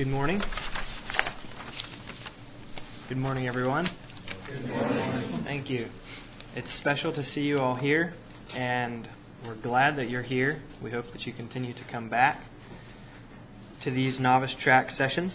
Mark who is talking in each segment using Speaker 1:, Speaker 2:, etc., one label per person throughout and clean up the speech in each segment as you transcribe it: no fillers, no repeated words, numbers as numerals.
Speaker 1: Good morning. Good morning, everyone.
Speaker 2: Good morning.
Speaker 1: Thank you. It's special to see you all here, and we're glad that you're here. We hope that you continue to come back to these novice track sessions.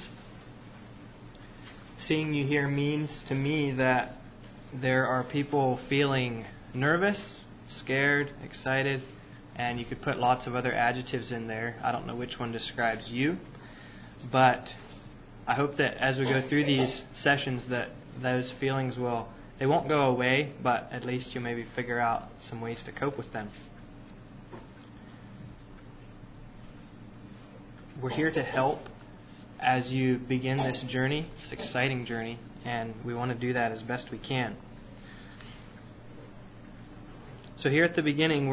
Speaker 1: Seeing you here means to me that there are people feeling nervous, scared, excited, and you could put lots of other adjectives in there. I don't know which one describes you, but I hope that as we go through these sessions that those feelings they won't go away, but at least you'll maybe figure out some ways to cope with them. We're here to help as you begin this journey, this exciting journey, and we want to do that as best we can. So here at the beginning,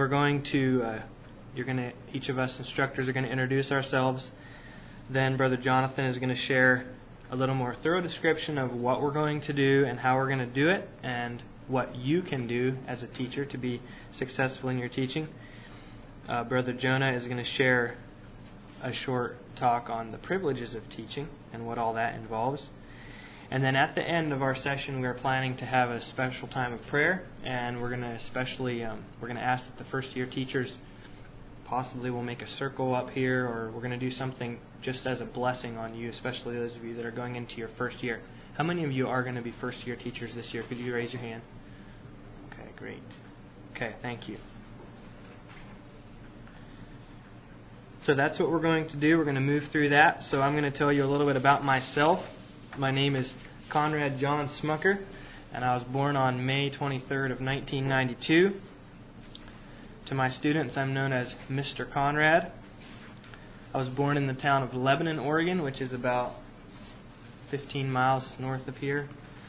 Speaker 1: each of us instructors are going to introduce ourselves. Then Brother Jonathan is going to share a little more thorough description of what we're going to do and how we're going to do it, and what you can do as a teacher to be successful in your teaching. Brother Jonah is going to share a short talk on the privileges of teaching and what all that involves. And then at the end of our session, we're planning to have a special time of prayer, and we're going to ask that the first-year teachers possibly will make a circle up here, or we're going to do something just as a blessing on you, especially those of you that are going into your first year. How many of you are going to be first-year teachers this year? Could you raise your hand? Okay, great. Okay, thank you. So that's what we're going to do. We're going to move through that. So I'm going to tell you a little bit about myself. My name is Conrad John Smucker, and I was born on May 23rd of 1992. To my students, I'm known as Mr. Conrad. I was born in the town of Lebanon, Oregon, which is about 15 miles north of here.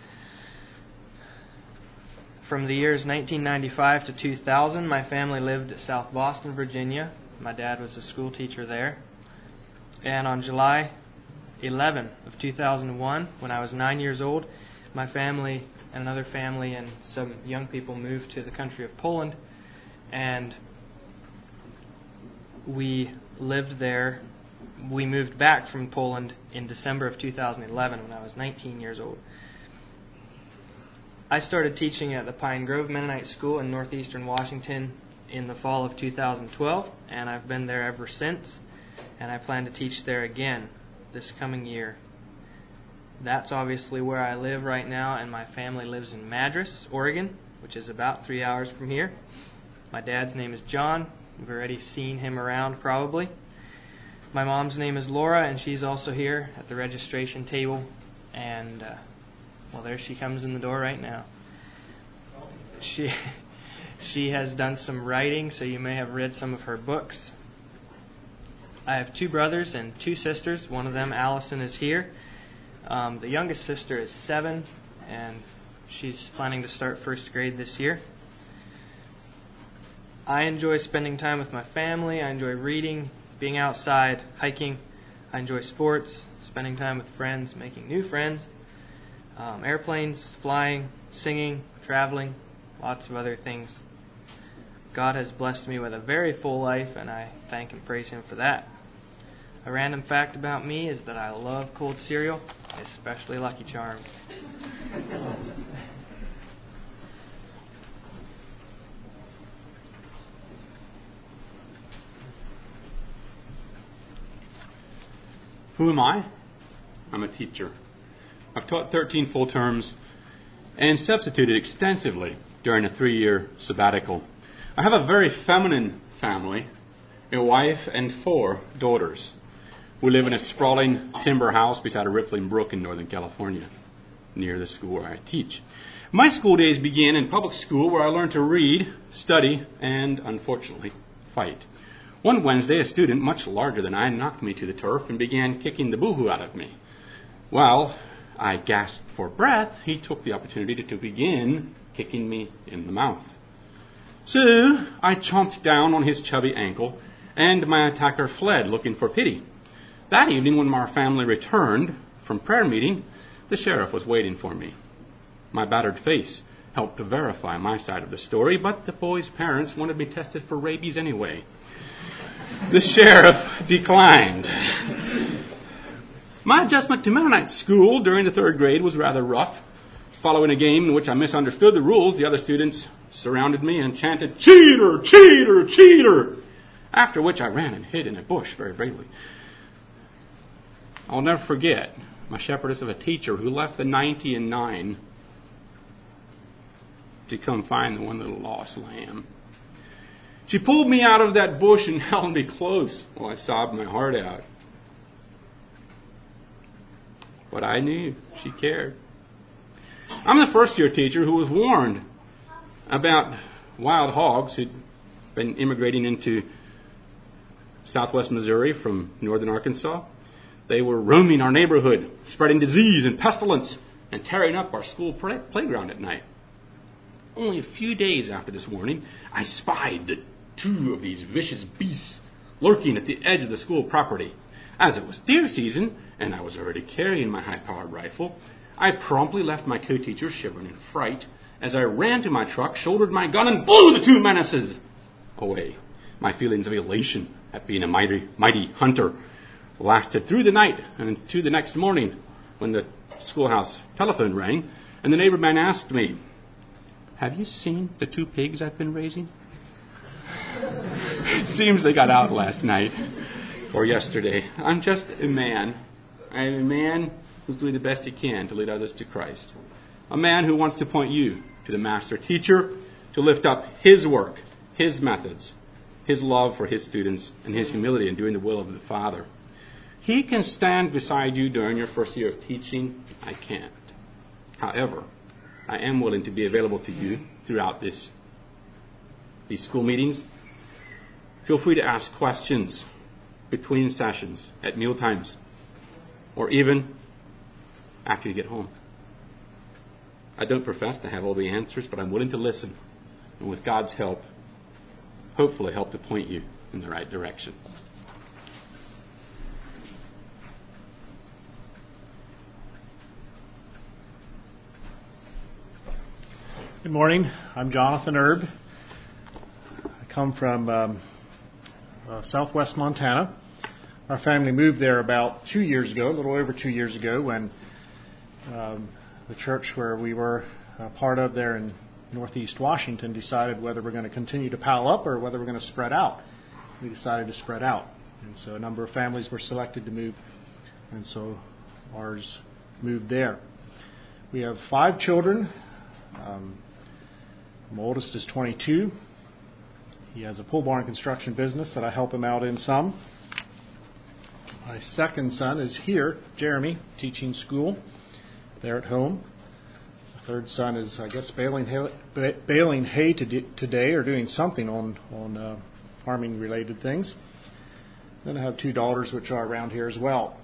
Speaker 1: From the years 1995 to 2000, my family lived at South Boston, Virginia. My dad was a school teacher there. And on July 11 of 2001, when I was 9 years old, my family and another family and some young people moved to the country of Poland, and we lived there. We moved back from Poland in December of 2011 when I was 19 years old. I started teaching at the Pine Grove Mennonite School in northeastern Washington in the fall of 2012, and I've been there ever since, and I plan to teach there again this coming year. That's obviously where I live right now, and my family lives in Madras, Oregon, which is about 3 hours from here. My dad's name is John. You've already seen him around probably. My mom's name is Laura, and she's also here at the registration table. And, there she comes in the door right now. She has done some writing, so you may have read some of her books. I have 2 brothers and 2 sisters. One of them, Allison, is here. The youngest sister is 7, and she's planning to start first grade this year. I enjoy spending time with my family. I enjoy reading, being outside, hiking. I enjoy sports, spending time with friends, making new friends, airplanes, flying, singing, traveling, lots of other things. God has blessed me with a very full life, and I thank and praise Him for that. A random fact about me is that I love cold cereal, especially Lucky Charms.
Speaker 2: Who am I? I'm a teacher. I've taught 13 full terms and substituted extensively during a 3-year sabbatical. I have a very feminine family, a wife and 4 daughters. We live in a sprawling timber house beside a rippling brook in Northern California, near the school where I teach. My school days began in public school, where I learned to read, study, and, unfortunately, fight. One Wednesday, a student much larger than I knocked me to the turf and began kicking the boo-hoo out of me. While I gasped for breath, he took the opportunity to begin kicking me in the mouth. So I chomped down on his chubby ankle, and my attacker fled, looking for pity. That evening, when our family returned from prayer meeting, the sheriff was waiting for me. My battered face helped to verify my side of the story, but the boy's parents wanted me tested for rabies anyway. The sheriff declined. My adjustment to Mennonite school during the third grade was rather rough. Following a game in which I misunderstood the rules, the other students surrounded me and chanted, "Cheater! Cheater! Cheater!" After which I ran and hid in a bush very bravely. I'll never forget my shepherdess of a teacher who left the 99 to come find the one little lost lamb. She pulled me out of that bush and held me close while I sobbed my heart out. But I knew she cared. I'm the first-year teacher who was warned about wild hogs who'd been immigrating into southwest Missouri from northern Arkansas. They were roaming our neighborhood, spreading disease and pestilence, and tearing up our school playground at night. Only a few days after this warning, I spied the 2 of these vicious beasts lurking at the edge of the school property. As it was deer season, and I was already carrying my high-powered rifle, I promptly left my co-teacher shivering in fright as I ran to my truck, shouldered my gun, and blew the 2 menaces away. My feelings of elation at being a mighty hunter lasted through the night and into the next morning when the schoolhouse telephone rang and the neighbor man asked me, "Have you seen the 2 pigs I've been raising?" It seems they got out last night or yesterday. I'm just a man. I'm a man who's doing the best he can to lead others to Christ. A man who wants to point you to the master teacher, to lift up his work, his methods, his love for his students, and his humility in doing the will of the Father. He can stand beside you during your first year of teaching. I can't. However, I am willing to be available to you throughout these school meetings. Feel free to ask questions between sessions, at meal times, or even after you get home. I don't profess to have all the answers, but I'm willing to listen, and with God's help, hopefully help to point you in the right direction.
Speaker 3: Good morning. I'm Jonathan Erb. I come from southwest Montana. Our family moved there about 2 years ago, a little over 2 years ago, when the church where we were part of there in northeast Washington decided whether we're going to continue to pile up or whether we're going to spread out. We decided to spread out. And so a number of families were selected to move, and so ours moved there. We have 5 children. My oldest is 22. He has a pole barn construction business that I help him out in some. My second son is here, Jeremy, teaching school there at home. The third son is, I guess, baling hay today or doing something on farming-related things. Then I have 2 daughters which are around here as well.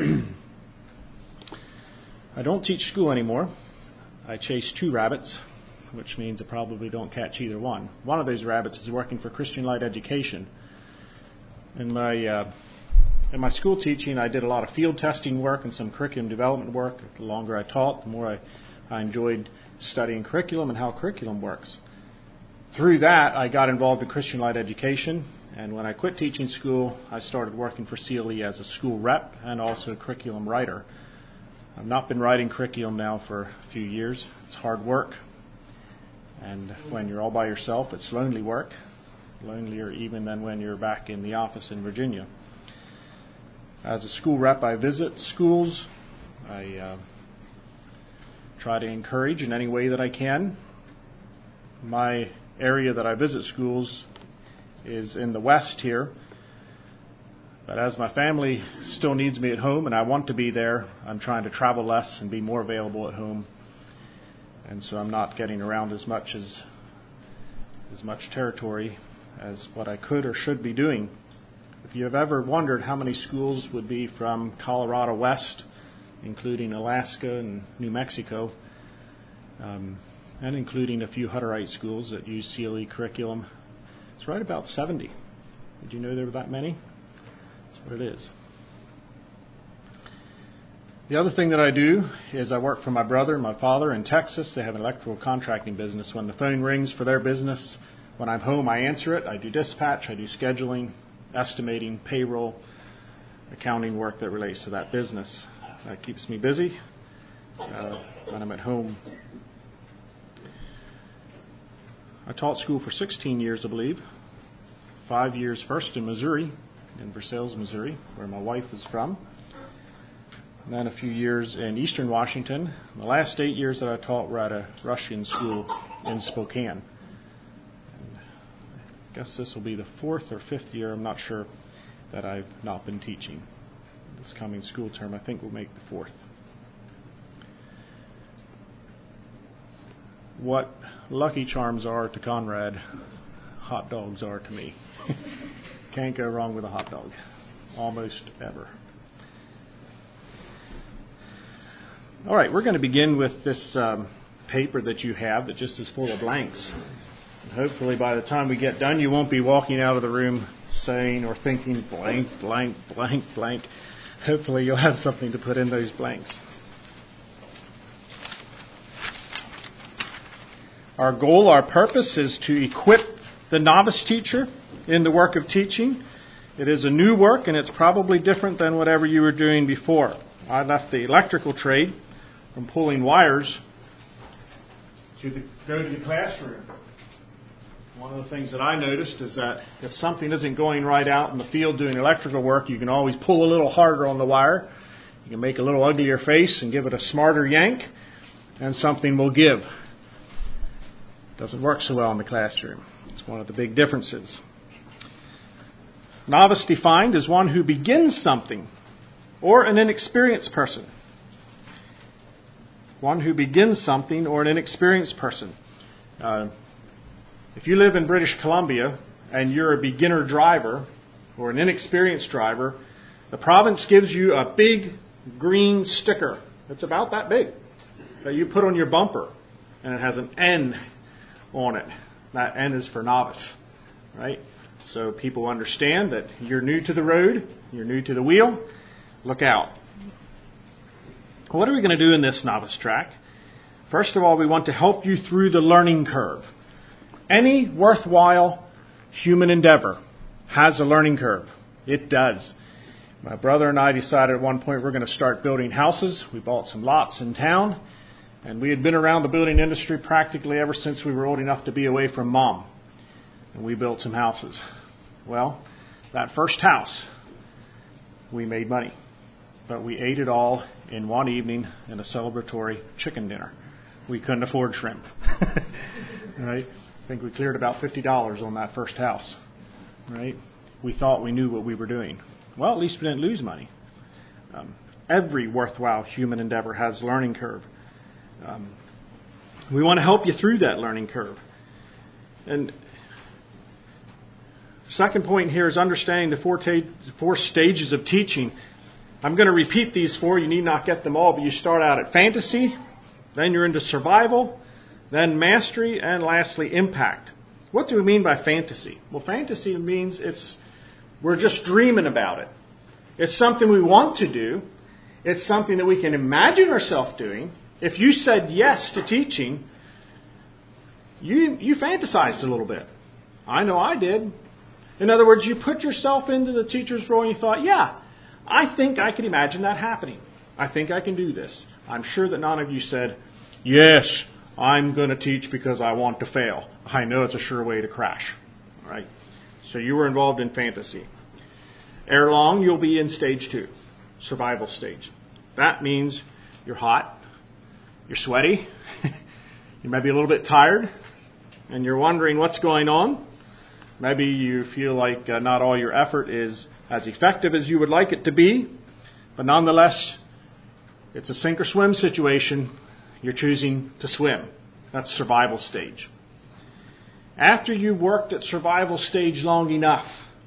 Speaker 3: I don't teach school anymore. I chase 2 rabbits, which means I probably don't catch either one. One of those rabbits is working for Christian Light Education. In my school teaching, I did a lot of field testing work and some curriculum development work. The longer I taught, the more I enjoyed studying curriculum and how curriculum works. Through that, I got involved in Christian Light Education, and when I quit teaching school, I started working for CLE as a school rep and also a curriculum writer. I've not been writing curriculum now for a few years. It's hard work. And when you're all by yourself, it's lonely work, lonelier even than when you're back in the office in Virginia. As a school rep, I visit schools. I try to encourage in any way that I can. My area that I visit schools is in the west here. But as my family still needs me at home and I want to be there, I'm trying to travel less and be more available at home. And so I'm not getting around as much territory as what I could or should be doing. If you have ever wondered how many schools would be from Colorado west, including Alaska and New Mexico, and including a few Hutterite schools that use CLE curriculum, it's right about 70. Did you know there were that many? That's what it is. The other thing that I do is I work for my brother and my father in Texas. They have an electrical contracting business. When the phone rings for their business, when I'm home, I answer it. I do dispatch, I do scheduling, estimating, payroll, accounting work that relates to that business. That keeps me busy when I'm at home. I taught school for 16 years, I believe. 5 years first in Missouri, in Versailles, Missouri, where my wife is from. And then a few years in eastern Washington. The last 8 years that I taught were at a Russian school in Spokane. And I guess this will be the 4th or 5th year, I'm not sure, that I've not been teaching. This coming school term, I think, will make the 4th. What Lucky Charms are to Conrad, hot dogs are to me. Can't go wrong with a hot dog, almost ever. All right, we're going to begin with this paper that you have that just is full of blanks. And hopefully by the time we get done, you won't be walking out of the room saying or thinking blank, blank, blank, blank. Hopefully you'll have something to put in those blanks. Our goal, our purpose is to equip the novice teacher in the work of teaching. It is a new work, and it's probably different than whatever you were doing before. I left the electrical trade from pulling wires to go to the classroom. One of the things that I noticed is that if something isn't going right out in the field doing electrical work, you can always pull a little harder on the wire. You can make a little uglier face and give it a smarter yank, and something will give. Doesn't work so well in the classroom. It's one of the big differences. Novice defined as one who begins something, or an inexperienced person. One who begins something or an inexperienced person. If you live in British Columbia and you're a beginner driver or an inexperienced driver, the province gives you a big green sticker. It's about that big that you put on your bumper, and it has an N on it. That N is for novice, right? So people understand that you're new to the road, you're new to the wheel. Look out. What are we going to do in this novice track? First of all, we want to help you through the learning curve. Any worthwhile human endeavor has a learning curve. It does. My brother and I decided at one point we're going to start building houses. We bought some lots in town, and we had been around the building industry practically ever since we were old enough to be away from Mom. And we built some houses. Well, that first house, we made money. But we ate it all in one evening in a celebratory chicken dinner. We couldn't afford shrimp. Right? I think we cleared about $50 on that first house. Right? We thought we knew what we were doing. Well, at least we didn't lose money. Every worthwhile human endeavor has a learning curve. We want to help you through that learning curve. And the second point here is understanding the four stages of teaching. I'm going to repeat these four. You need not get them all, but you start out at fantasy, then you're into survival, then mastery, and lastly, impact. What do we mean by fantasy? Well, fantasy means we're just dreaming about it. It's something we want to do. It's something that we can imagine ourselves doing. If you said yes to teaching, you fantasized a little bit. I know I did. In other words, you put yourself into the teacher's role and you thought, yeah, I think I can imagine that happening. I think I can do this. I'm sure that none of you said, yes, I'm going to teach because I want to fail. I know it's a sure way to crash. All right? So you were involved in fantasy. Ere long, you'll be in stage 2, survival stage. That means you're hot, you're sweaty, you might be a little bit tired, and you're wondering what's going on. Maybe you feel like not all your effort is as effective as you would like it to be, but nonetheless, it's a sink or swim situation. You're choosing to swim. That's survival stage. After you've worked at survival stage long enough,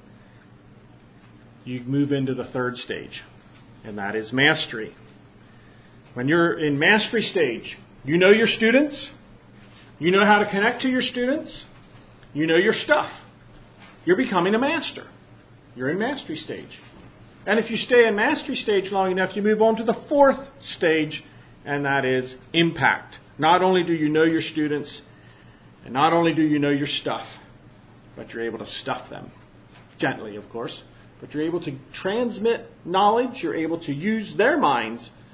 Speaker 3: you move into the third stage, and that is mastery. When you're in mastery stage, you know your students, you know how to connect to your students, you know your stuff. You're becoming a master. You're in mastery stage. And if you stay in mastery stage long enough, you move on to the fourth stage, and that is impact. Not only do you know your students, and not only do you know your stuff, but you're able to stuff them. Gently, of course. But you're able to transmit knowledge. You're able to use their minds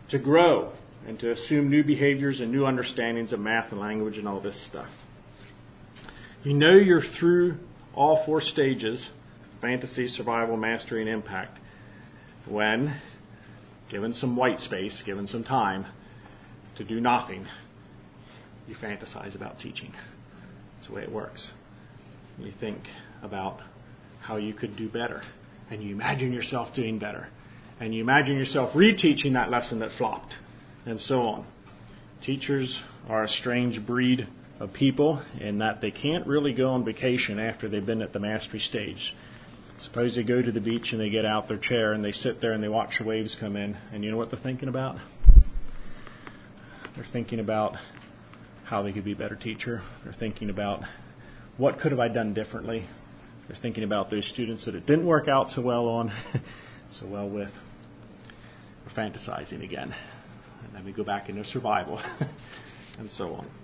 Speaker 3: to grow and to assume new behaviors and new understandings of math and language and all this stuff. You know you're through all 4 stages, fantasy, survival, mastery, and impact, when, given some white space, given some time to do nothing, you fantasize about teaching. That's the way it works. You think about how you could do better, and you imagine yourself doing better, and you imagine yourself reteaching that lesson that flopped, and so on. Teachers are a strange breed of people in that they can't really go on vacation after they've been at the mastery stage. Suppose they go to the beach and they get out their chair and they sit there and they watch the waves come in, and you know what they're thinking about? They're thinking about how they could be a better teacher. They're thinking about what could have I done differently. They're thinking about those students that it didn't work out so well with. We're fantasizing again. And then we go back into survival and so on.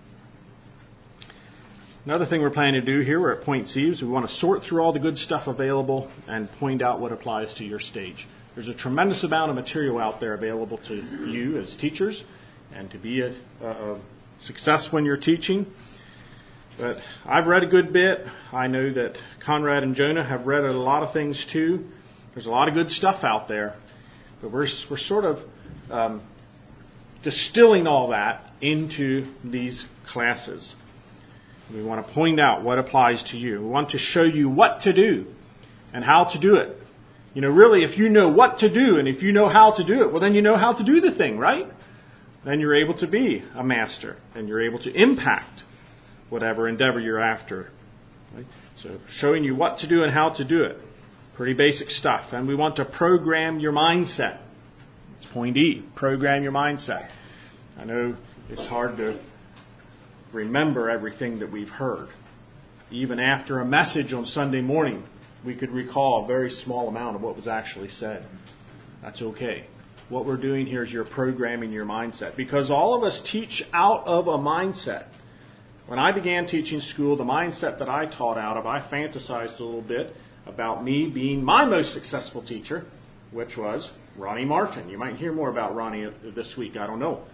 Speaker 3: Another thing we're planning to do here, we're at point C, is we want to sort through all the good stuff available and point out what applies to your stage. There's a tremendous amount of material out there available to you as teachers and to be a success when you're teaching. But I've read a good bit. I know that Conrad and Jonah have read a lot of things too. There's a lot of good stuff out there. But we're sort of distilling all that into these classes. We want to point out what applies to you. We want to show you what to do and how to do it. You know, really, if you know what to do and if you know how to do it, well, then you know how to do the thing, right? Then you're able to be a master and you're able to impact whatever endeavor you're after. Right? So showing you what to do and how to do it. Pretty basic stuff. And we want to program your mindset. It's point E, program your mindset. I know it's hard to remember everything that we've heard. Even after a message on Sunday morning, we could recall a very small amount of what was actually said. That's okay. What we're doing here is you're programming your mindset, because all of us teach out of a mindset. When I began teaching school, the mindset that I taught out of, I fantasized a little bit about me being my most successful teacher, which was Ronnie Martin. You might hear more about Ronnie this week. I don't know.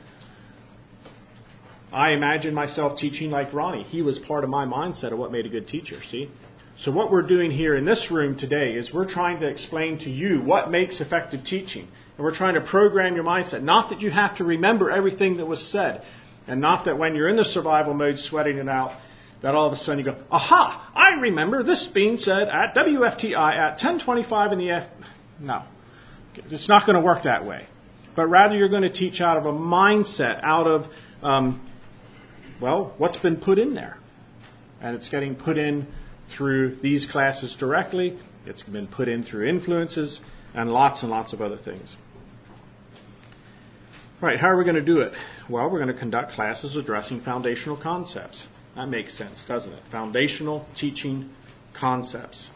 Speaker 3: I imagined myself teaching like Ronnie. He was part of my mindset of what made a good teacher, see? So what we're doing here in this room today is we're trying to explain to you what makes effective teaching. And we're trying to program your mindset. Not that you have to remember everything that was said. And not that when you're in the survival mode sweating it out, that all of a sudden you go, aha, I remember this being said at WFTI at 10:25 in the afternoon. No. It's not going to work that way. But rather you're going to teach out of a mindset, out of what's been put in there. And it's getting put in through these classes directly. It's been put in through influences and lots of other things. Right, how are we going to do it? Well, we're going to conduct classes addressing foundational concepts. That makes sense, doesn't it? Foundational teaching concepts.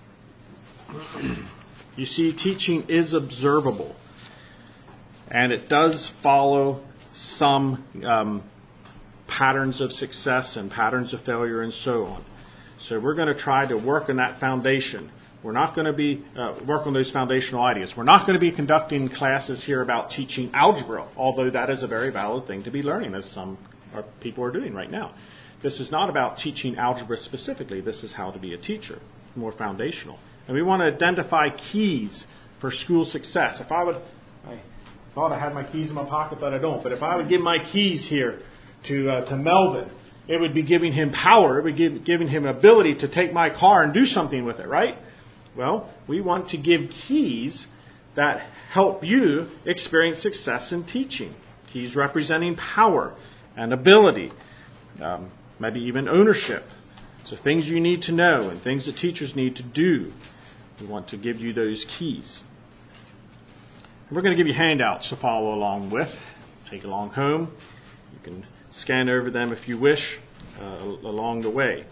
Speaker 3: You see, teaching is observable. And it does follow some patterns of success and patterns of failure and so on. So we're going to try to work on that foundation. We're not going to be work on those foundational ideas. We're not going to be conducting classes here about teaching algebra, although that is a very valid thing to be learning, as some people are doing right now. This is not about teaching algebra specifically. This is how to be a teacher, more foundational. And we want to identify keys for school success. I thought I had my keys in my pocket, but I don't. But if I would give my keys here to Melvin, it would be giving him power. It would be giving him ability to take my car and do something with it, right? Well, we want to give keys that help you experience success in teaching. Keys representing power and ability, maybe even ownership. So things you need to know and things that teachers need to do. We want to give you those keys. And we're going to give you handouts to follow along with. Take along home. You can scan over them if you wish along the way.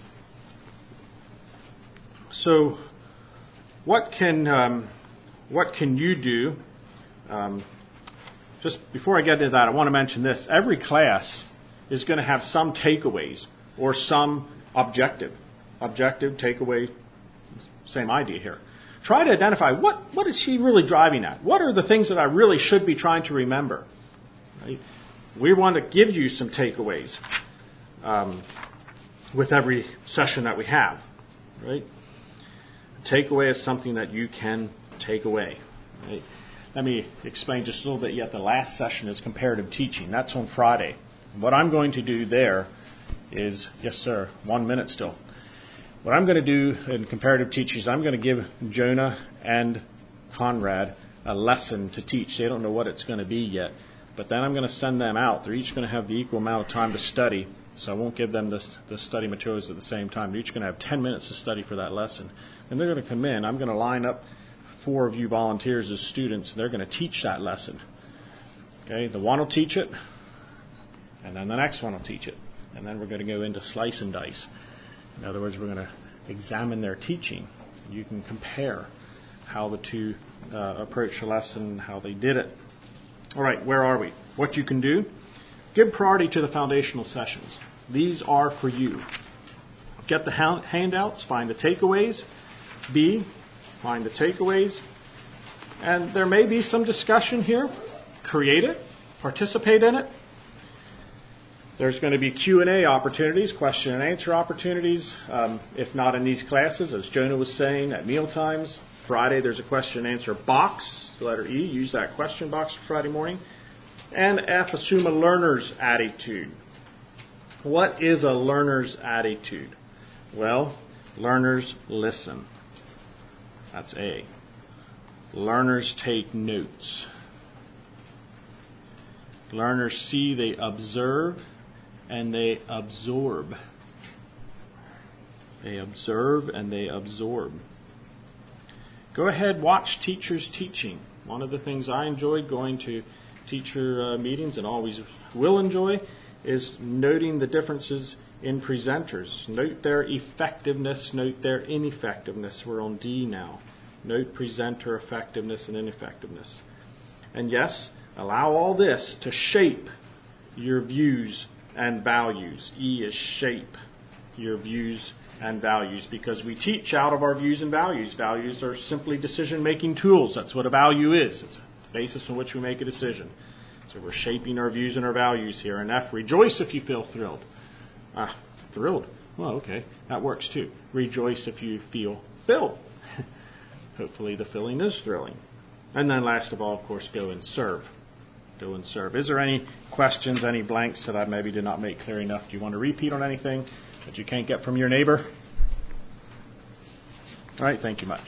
Speaker 3: So what can you do? Just before I get into that, I want to mention this. Every class is going to have some takeaways or some objective. Objective, takeaway, same idea here. Try to identify what is she really driving at? What are the things that I really should be trying to remember? Right? We want to give you some takeaways with every session that we have. Right? Takeaway is something that you can take away. Right? Let me explain just a little bit yet. The last session is comparative teaching. That's on Friday. What I'm going to do there is, yes sir, 1 minute still. What I'm going to do in comparative teaching is I'm going to give Jonah and Conrad a lesson to teach. They don't know what it's going to be yet. But then I'm going to send them out. They're each going to have the equal amount of time to study. So I won't give them the study materials at the same time. They're each going to have 10 minutes to study for that lesson. And they're going to come in. I'm going to line up 4 of you volunteers as students. They're going to teach that lesson. Okay, the one will teach it, and then the next one will teach it. And then we're going to go into slice and dice. In other words, we're going to examine their teaching. You can compare how the two approach the lesson, how they did it. All right, where are we? What you can do? Give priority to the foundational sessions. These are for you. Get the handouts, find the takeaways. B, find the takeaways. And there may be some discussion here. Create it. Participate in it. There's going to be Q&A opportunities, question and answer opportunities. If not in these classes, as Jonah was saying, at meal times. Friday, there's a question and answer box. The letter E, use that question box for Friday morning. And F, assume a learner's attitude. What is a learner's attitude? Well, learners listen. That's A. Learners take notes. Learners see, they observe, and they absorb. They observe and they absorb. Go ahead, watch teachers teaching. One of the things I enjoyed going to teacher meetings and always will enjoy is noting the differences in presenters. Note their effectiveness, note their ineffectiveness. We're on D now. Note presenter effectiveness and ineffectiveness. And yes, allow all this to shape your views and values. E is shape your views and values, because we teach out of our views and values. Values are simply decision-making tools. That's what a value is. It's a basis on which we make a decision. So we're shaping our views and our values here. And F, rejoice if you feel thrilled. Thrilled? Well, okay, that works too. Rejoice if you feel filled. Hopefully the filling is thrilling. And then last of all, of course, go and serve. Go and serve. Is there any questions, any blanks that I maybe did not make clear enough? Do you want to repeat on anything that you can't get from your neighbor? All right, thank you much.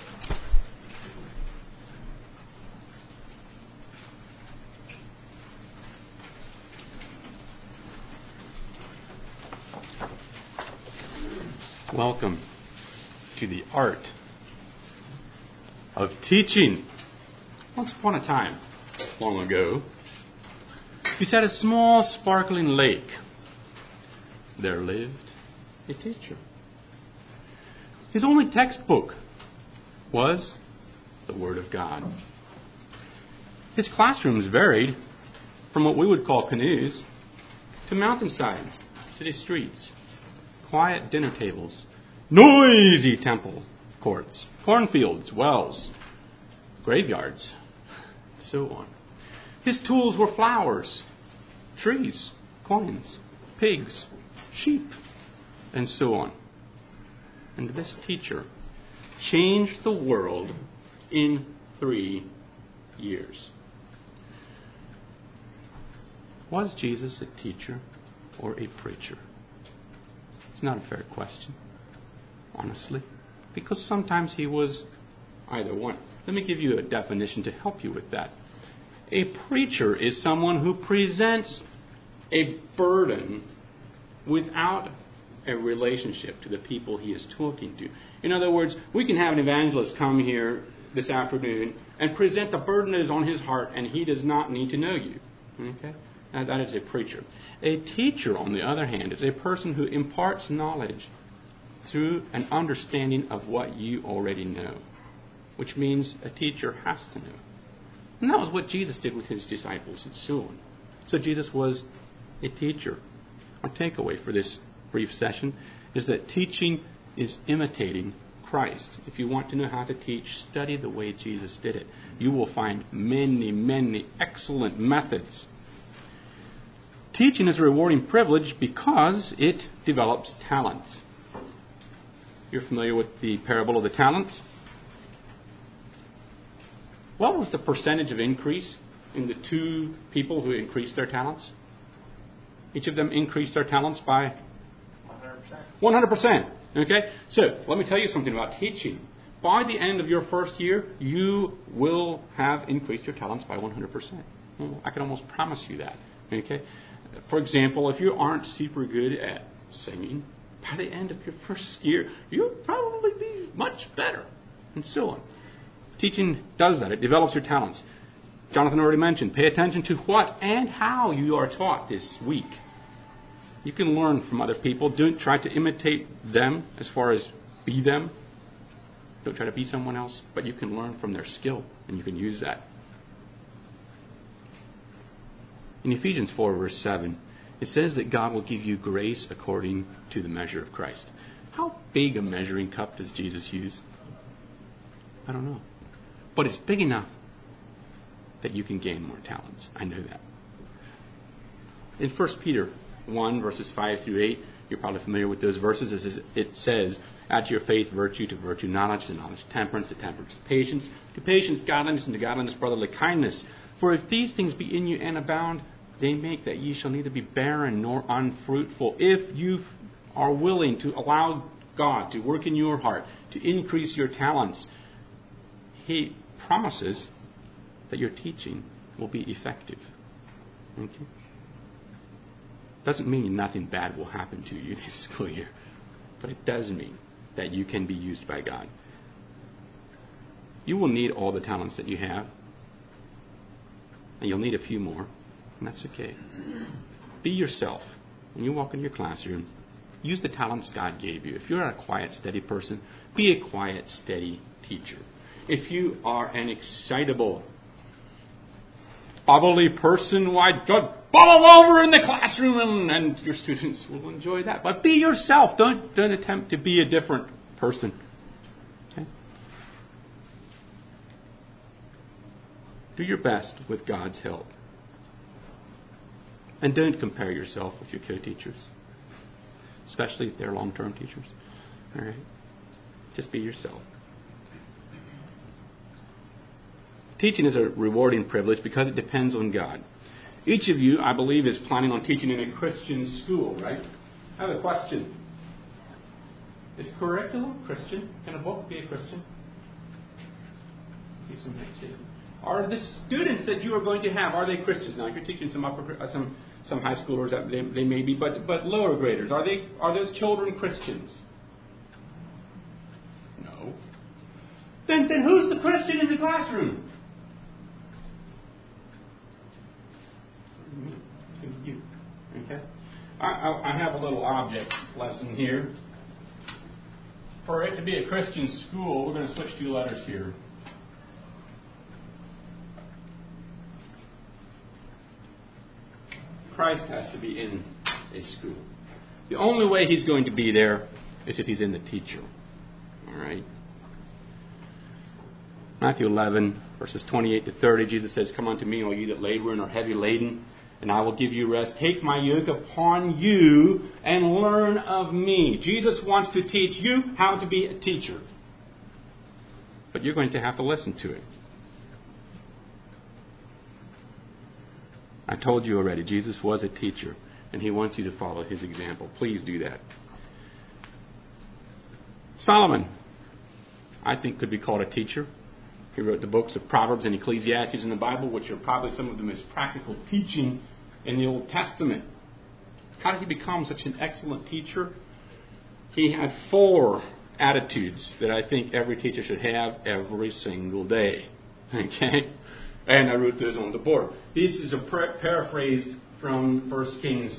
Speaker 2: Welcome to the art of teaching. Once upon a time, long ago, beside a small sparkling lake, there lived a teacher. His only textbook was the Word of God. His classrooms varied from what we would call canoes to mountainsides, city streets, quiet dinner tables, noisy temple courts, cornfields, wells, graveyards, so on. His tools were flowers, trees, coins, pigs, sheep, and so on. And this teacher changed the world in 3 years. Was Jesus a teacher or a preacher? It's not a fair question, honestly, because sometimes he was either one. Let me give you a definition to help you with that. A preacher is someone who presents a burden without a relationship to the people he is talking to. In other words, we can have an evangelist come here this afternoon and present the burden that is on his heart, and he does not need to know you. Okay? Now, that is a preacher. A teacher, on the other hand, is a person who imparts knowledge through an understanding of what you already know, which means a teacher has to know. And that was what Jesus did with his disciples and so on. So Jesus was a teacher. Our takeaway for this brief session is that teaching is imitating Christ. If you want to know how to teach, study the way Jesus did it. You will find many, many excellent methods Teaching is a rewarding privilege because it develops talents. You're familiar with the parable of the talents? What was the percentage of increase in the two people who increased their talents? Each of them increased their talents by 100%. Okay? So, let me tell you something about teaching. By the end of your first year, you will have increased your talents by 100%. Well, I can almost promise you that. Okay? For example, if you aren't super good at singing, by the end of your first year, you'll probably be much better, and so on. Teaching does that. It develops your talents. Jonathan already mentioned, pay attention to what and how you are taught this week. You can learn from other people. Don't try to imitate them as far as be them. Don't try to be someone else, but you can learn from their skill, and you can use that. In Ephesians 4, verse 7, it says that God will give you grace according to the measure of Christ. How big a measuring cup does Jesus use? I don't know. But it's big enough that you can gain more talents. I know that. In 1 Peter 1, verses 5 through 8, you're probably familiar with those verses. It says, add to your faith virtue, to virtue knowledge, to knowledge temperance, to temperance patience, to patience godliness, and to godliness brotherly kindness. For if these things be in you and abound, they make that ye shall neither be barren nor unfruitful. If you are willing to allow God to work in your heart, to increase your talents, He promises that your teaching will be effective. Okay? Doesn't mean nothing bad will happen to you this school year, but it does mean that you can be used by God. You will need all the talents that you have, and you'll need a few more, and that's okay. Be yourself. When you walk into your classroom, use the talents God gave you. If you're a quiet, steady person, be a quiet, steady teacher. If you are an excitable, bubbly person, why just bubble over in the classroom and your students will enjoy that. But be yourself. Don't attempt to be a different person. Okay? Do your best with God's help. And don't compare yourself with your co-teachers, especially if they're long-term teachers. All right? Just be yourself. Teaching is a rewarding privilege because it depends on God. Each of you, I believe, is planning on teaching in a Christian school, right? I have a question. Is curriculum Christian? Can a book be a Christian? See some next year. Are the students that you are going to have, are they Christians? Now, if you're teaching some high schoolers, they may be, but lower graders, are those children Christians? No. Then who's the Christian in the classroom? You. Okay. I have a little object lesson here. For it to be a Christian school, we're going to switch two letters here. Christ has to be in a school. The only way He's going to be there is if He's in the teacher. All right. Matthew 11, verses 28 to 30, Jesus says, "Come unto me, all you that labor and are heavy laden, and I will give you rest. Take my yoke upon you and learn of me." Jesus wants to teach you how to be a teacher. But you're going to have to listen to it. I told you already, Jesus was a teacher, and He wants you to follow His example. Please do that. Solomon, I think, could be called a teacher. He wrote the books of Proverbs and Ecclesiastes in the Bible, which are probably some of the most practical teaching in the Old Testament. How did he become such an excellent teacher? He had 4 attitudes that I think every teacher should have every single day. Okay? And I wrote those on the board. This is paraphrased from 1 Kings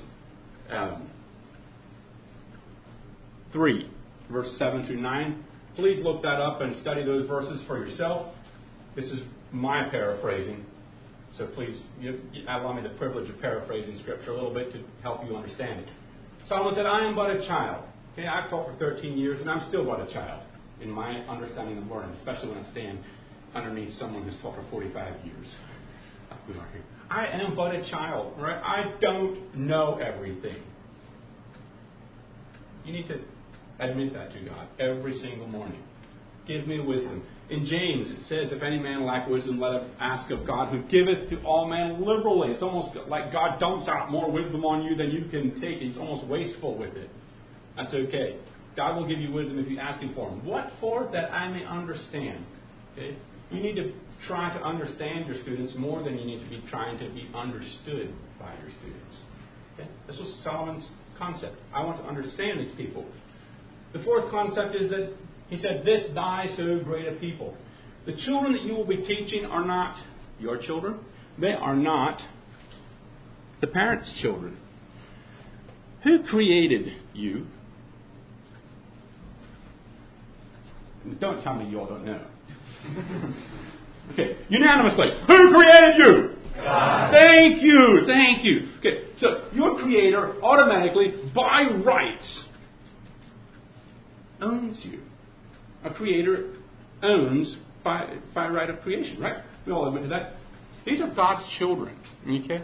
Speaker 2: 3, verse 7 through 9. Please look that up and study those verses for yourself. This is my paraphrasing. So please allow me the privilege of paraphrasing Scripture a little bit to help you understand it. Solomon said, "I am but a child." Okay, I've taught for 13 years, and I'm still but a child in my understanding of learning, especially when I stand underneath someone who's taught for 45 years. We are here. I am but a child, right? I don't know everything. You need to admit that to God every single morning. Give me wisdom. In James, it says, if any man lack wisdom, let him ask of God, who giveth to all men liberally. It's almost like God dumps out more wisdom on you than you can take. He's almost wasteful with it. That's okay. God will give you wisdom if you ask Him for Him. What for? That I may understand. Okay? You need to try to understand your students more than you need to be trying to be understood by your students. Okay? This was Solomon's concept. I want to understand these people. The fourth concept is that he said, this thy so great a people. The children that you will be teaching are not your children. They are not the parents' children. Who created you? Don't tell me you all don't know. Okay, unanimously. Who created you? God. Thank you. Okay, so your Creator automatically, by rights, owns you. A Creator owns by right of creation, right? We all admit to that. These are God's children. Okay.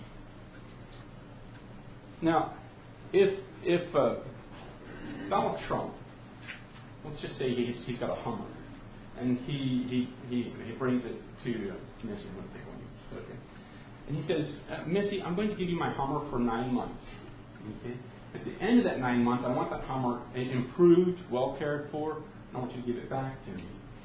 Speaker 2: Now, if Donald Trump, let's just say he's got a Hummer, and he brings it to Missy one day. Okay. And he says, Missy, I'm going to give you my Hummer for 9 months. Okay. At the end of that 9 months, I want that Hummer improved, well cared for. I want you to give it back to me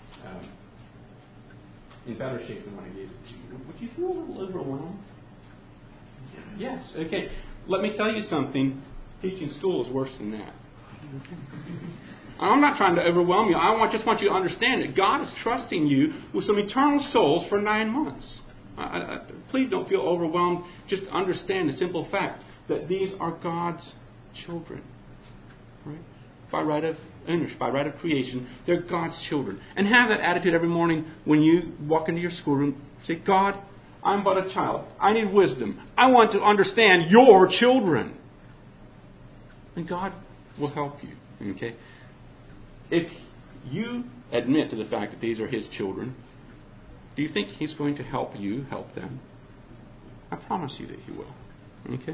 Speaker 2: in better shape than when I gave it to you. Would you feel a little overwhelmed? Yes. Okay. Let me tell you something. Teaching school is worse than that. I'm not trying to overwhelm you. I just want you to understand that God is trusting you with some eternal souls for 9 months. Please don't feel overwhelmed. Just understand the simple fact that these are God's children. Right? By right of ownership, by right of creation, they're God's children. And have that attitude every morning when you walk into your schoolroom. Say, God, I'm but a child. I need wisdom. I want to understand your children. And God will help you. Okay? If you admit to the fact that these are His children, do you think He's going to help you help them? I promise you that He will. Okay?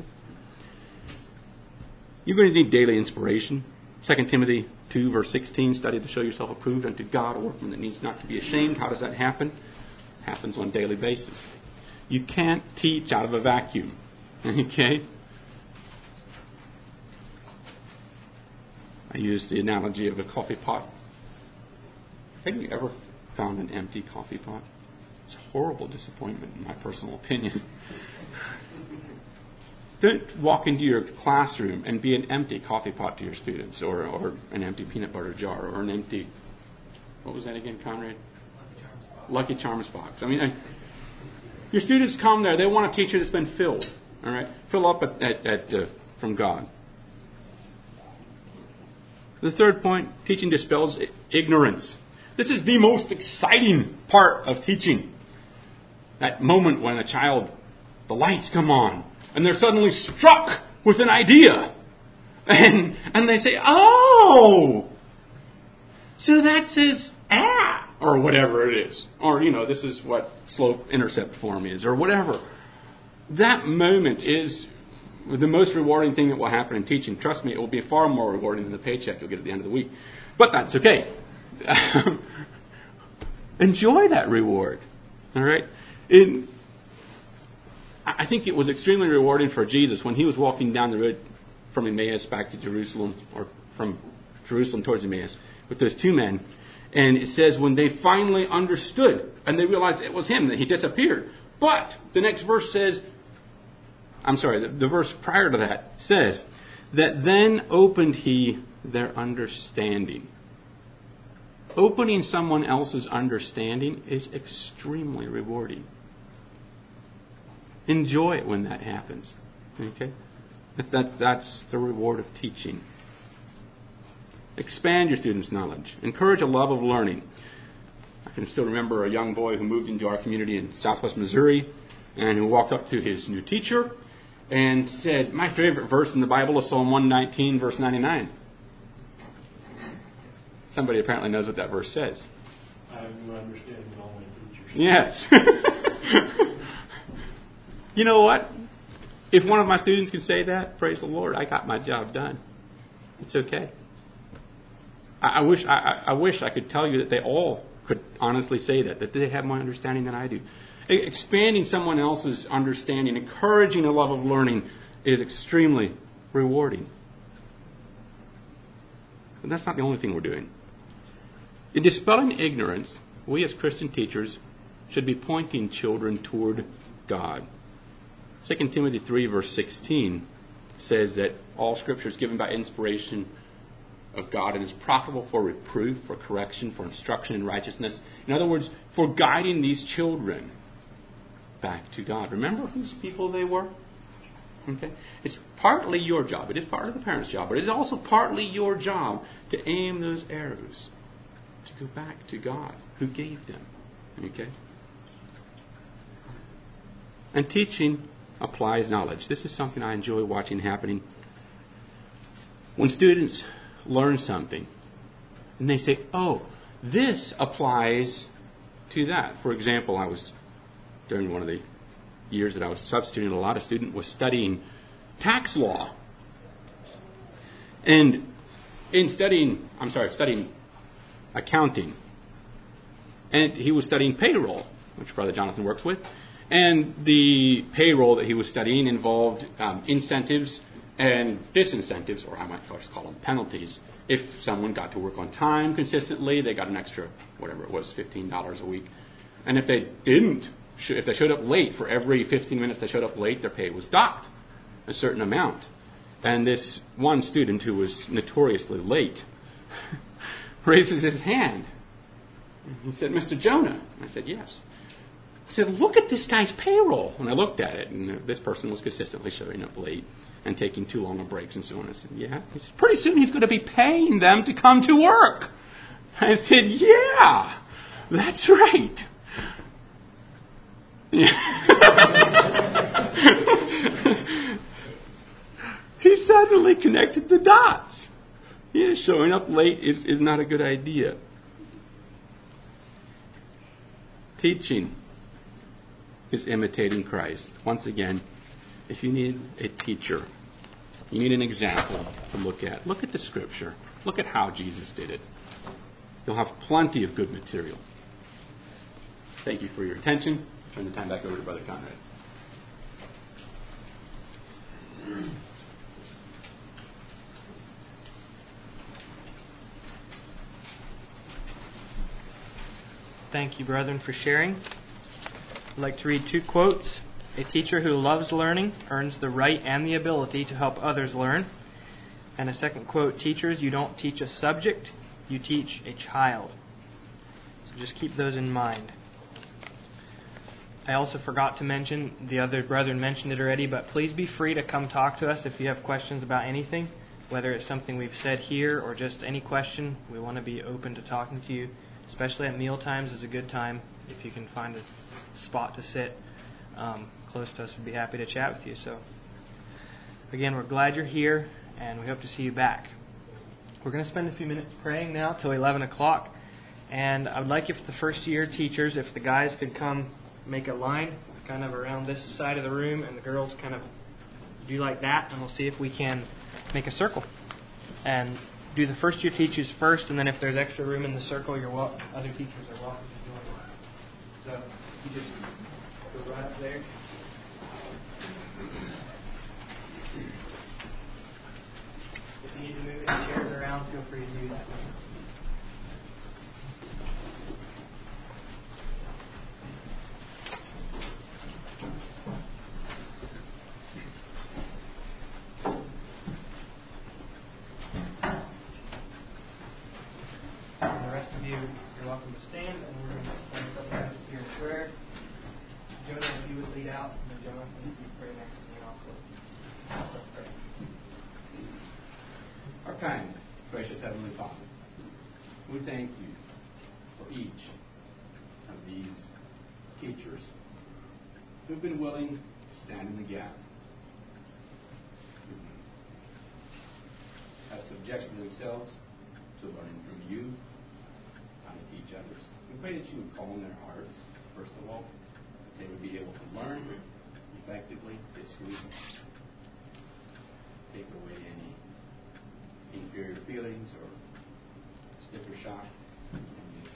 Speaker 2: You're going to need daily inspiration. 2 Timothy 2, verse 16, study to show yourself approved unto God, a workman that needs not to be ashamed. How does that happen? It happens on a daily basis. You can't teach out of a vacuum. Okay? I use the analogy of a coffee pot. Have you ever found an empty coffee pot? It's a horrible disappointment, in my personal opinion. Don't walk into your classroom and be an empty coffee pot to your students, or an empty peanut butter jar, or an empty, what was that again, Conrad? Lucky Charms box. I mean, your students come there, they want a teacher that's been filled. All right, fill up from God. The third point, teaching dispels ignorance. This is the most exciting part of teaching. That moment when a child, the lights come on, and they're suddenly struck with an idea. And they say, oh, so that says, or whatever it is. Or, this is what slope-intercept form is, or whatever. That moment is the most rewarding thing that will happen in teaching. Trust me, it will be far more rewarding than the paycheck you'll get at the end of the week. But that's okay. Enjoy that reward. All right? I think it was extremely rewarding for Jesus when He was walking down the road from Emmaus back to Jerusalem, or from Jerusalem towards Emmaus, with those two men. And it says when they finally understood and they realized it was Him, that He disappeared. But the next verse says, the verse prior to that says, that then opened He their understanding. Opening someone else's understanding is extremely rewarding. Enjoy it when that happens. Okay? That's the reward of teaching. Expand your students' knowledge. Encourage a love of learning. I can still remember a young boy who moved into our community in southwest Missouri and who walked up to his new teacher and said, my favorite verse in the Bible is Psalm 119, verse 99. Somebody apparently knows what that verse says.
Speaker 4: I have no understanding of all my teachers.
Speaker 2: Yes. You know what? If one of my students can say that, praise the Lord, I got my job done. It's okay. I wish I could tell you that they all could honestly say that they have more understanding than I do. Expanding someone else's understanding, encouraging a love of learning is extremely rewarding. But that's not the only thing we're doing. In dispelling ignorance, we as Christian teachers should be pointing children toward God. 2 Timothy 3 verse 16 says that all Scripture is given by inspiration of God and is profitable for reproof, for correction, for instruction in righteousness. In other words, for guiding these children back to God. Remember whose people they were? Okay? It's partly your job. It is part of the parent's job, but it is also partly your job to aim those arrows to go back to God who gave them. Okay? And teaching applies knowledge. This is something I enjoy watching happening. When students learn something and they say, oh, this applies to that. For example, during one of the years that I was substituting, a lot of student was studying tax law. And in studying accounting. And he was studying payroll, which Brother Jonathan works with. And the payroll that he was studying involved incentives and disincentives, or I might first call them penalties. If someone got to work on time consistently, they got an extra, whatever it was, $15 a week. And if they didn't, if they showed up late, for every 15 minutes they showed up late, their pay was docked a certain amount. And this one student who was notoriously late raises his hand. He said, Mr. Jonah. I said, yes. He said, look at this guy's payroll. And I looked at it, and this person was consistently showing up late and taking too long of breaks and so on. I said, yeah. He said, pretty soon he's going to be paying them to come to work. I said, yeah, that's right. He suddenly connected the dots. Yeah, showing up late is not a good idea. Teaching is imitating Christ. Once again, if you need a teacher, you need an example to look at. Look at the Scripture. Look at how Jesus did it. You'll have plenty of good material. Thank you for your attention. I'll turn the time back over to Brother Conrad.
Speaker 1: Thank you, brethren, for sharing. I'd like to read 2 quotes. A teacher who loves learning earns the right and the ability to help others learn. And a second quote, teachers, you don't teach a subject, you teach a child. So just keep those in mind. I also forgot to mention, the other brethren mentioned it already, but please be free to come talk to us if you have questions about anything, whether it's something we've said here or just any question. We want to be open to talking to you, especially at meal times is a good time. If you can find a spot to sit close to us, we'd be happy to chat with you. So, again, we're glad you're here, and we hope to see you back. We're going to spend a few minutes praying now till 11 o'clock, and I would like if the first-year teachers, if the guys could come make a line kind of around this side of the room, and the girls kind of do like that, and we'll see if we can make a circle. And do the first-year teachers first, and then if there's extra room in the circle, other teachers are welcome to join. So you just go right up there. If you need to move any chairs around, feel free to do that. You're welcome to stand, and we're going to spend a couple minutes here in prayer. Jonah, if you would lead out, and then Jonathan, if you pray next to me, I'll pray.
Speaker 2: Our kind, gracious Heavenly Father, we thank you for each of these teachers who've been willing to stand in the gap, who have subjected themselves to learning from you, how to teach others. We pray that you would calm their hearts, first of all, that they would be able to learn, effectively this week. Take away any inferior feelings or sticker shock, and just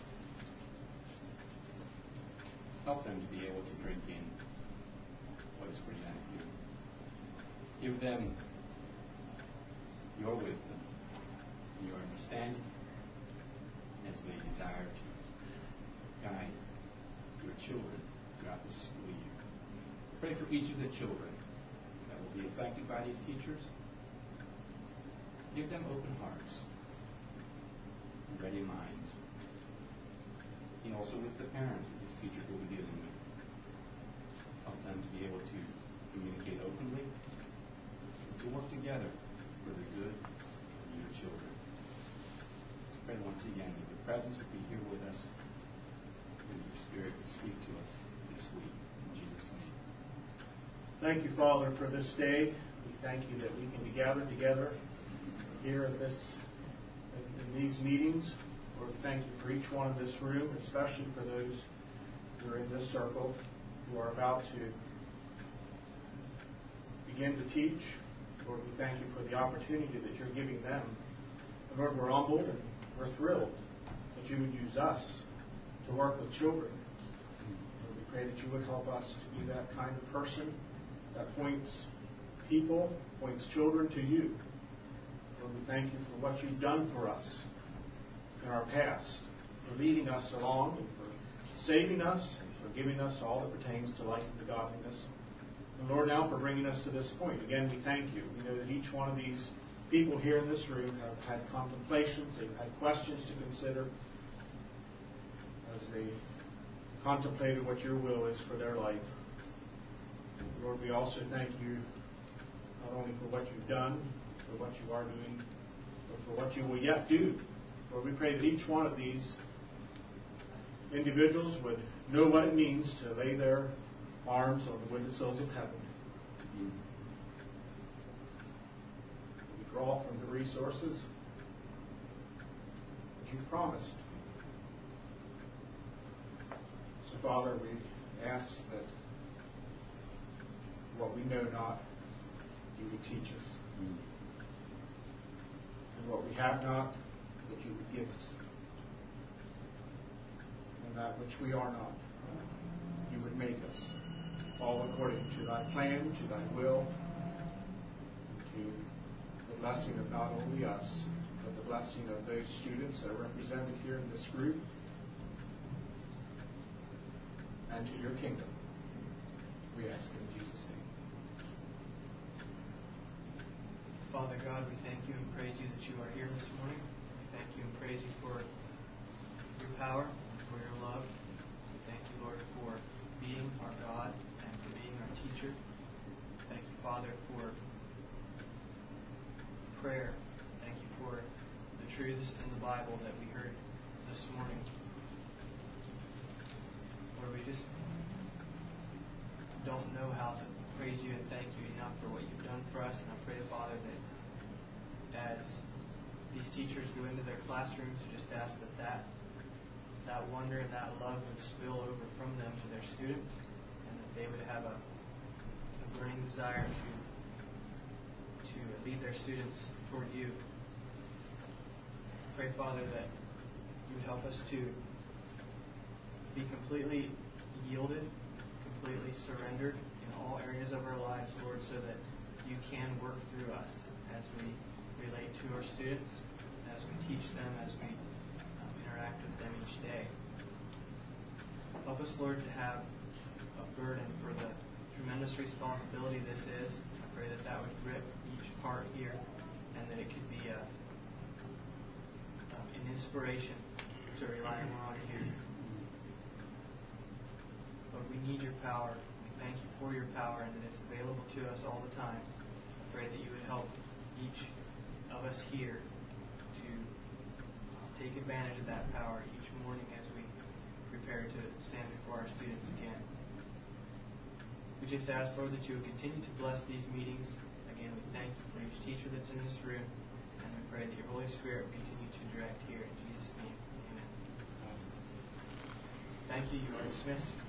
Speaker 2: help them to be able to drink in what is presented to them. Give them your wisdom, your understanding, as they desire to guide your children throughout the school year. Pray for each of the children that will be affected by these teachers. Give them open hearts and ready minds. And also with the parents that these teachers will be dealing with. Help them to be able to communicate openly, to work together for the good of your children. Let's pray once again that your presence would be here with us and your Spirit would speak to us this week. In Jesus' name.
Speaker 3: Thank you, Father, for this day. We thank you that we can be gathered together here in these meetings. Lord, thank you for each one in this room, especially for those who are in this circle, who are about to begin to teach. Lord, we thank you for the opportunity that you're giving them. And Lord, we're humbled and we're thrilled that you would use us to work with children. Lord, we pray that you would help us to be that kind of person that points children to you. Lord, we thank you for what you've done for us in our past, for leading us along, and for saving us, and for giving us all that pertains to life and to godliness. And Lord, now for bringing us to this point. Again, we thank you. We know that each one of these people here in this room have had contemplations, they've had questions to consider as they contemplated what your will is for their life. Lord, we also thank you not only for what you've done, for what you are doing, but for what you will yet do. Lord, we pray that each one of these individuals would know what it means to lay their arms on the windowsills of heaven. We draw from the resources that you've promised. So, Father, we ask that what we know not, you would teach us. And what we have not, that you would give us. And that which we are not, you would make us, all according to thy plan, to thy will, to the blessing of not only us, but the blessing of those students that are represented here in this group, and to your kingdom. We ask in Jesus' name.
Speaker 1: Father God, we thank you and praise you that you are here this morning. We thank you and praise you for your power and for your love. We thank you, Lord, for being our God and for being our teacher. Thank you, Father, for prayer. Thank you for the truths in the Bible that we heard this morning. Lord, we just don't know how to praise you and thank you enough for what you've done for us. And I pray, Father, that as these teachers go into their classrooms, just ask that wonder and that love would spill over from them to their students, and that they would have a burning desire to lead their students toward you. Pray, Father, that you would help us to be completely yielded, completely surrendered in all areas of our lives, Lord, so that you can work through us as we relate to our students, as we teach them, as we interact with them each day. Help us, Lord, to have a burden for the tremendous responsibility this is. I pray that would grip each part here, and that it could be an inspiration to rely more on you. Lord, we need your power. We thank you for your power and that it's available to us all the time. I pray that you would help each of us here to take advantage of that power each morning as we prepare to stand before our students again. We just ask, Lord, that you would continue to bless these meetings. Again, we thank you for each teacher that's in this room, and we pray that your Holy Spirit will continue to direct here. In Jesus' name, amen. Thank you. You are dismissed.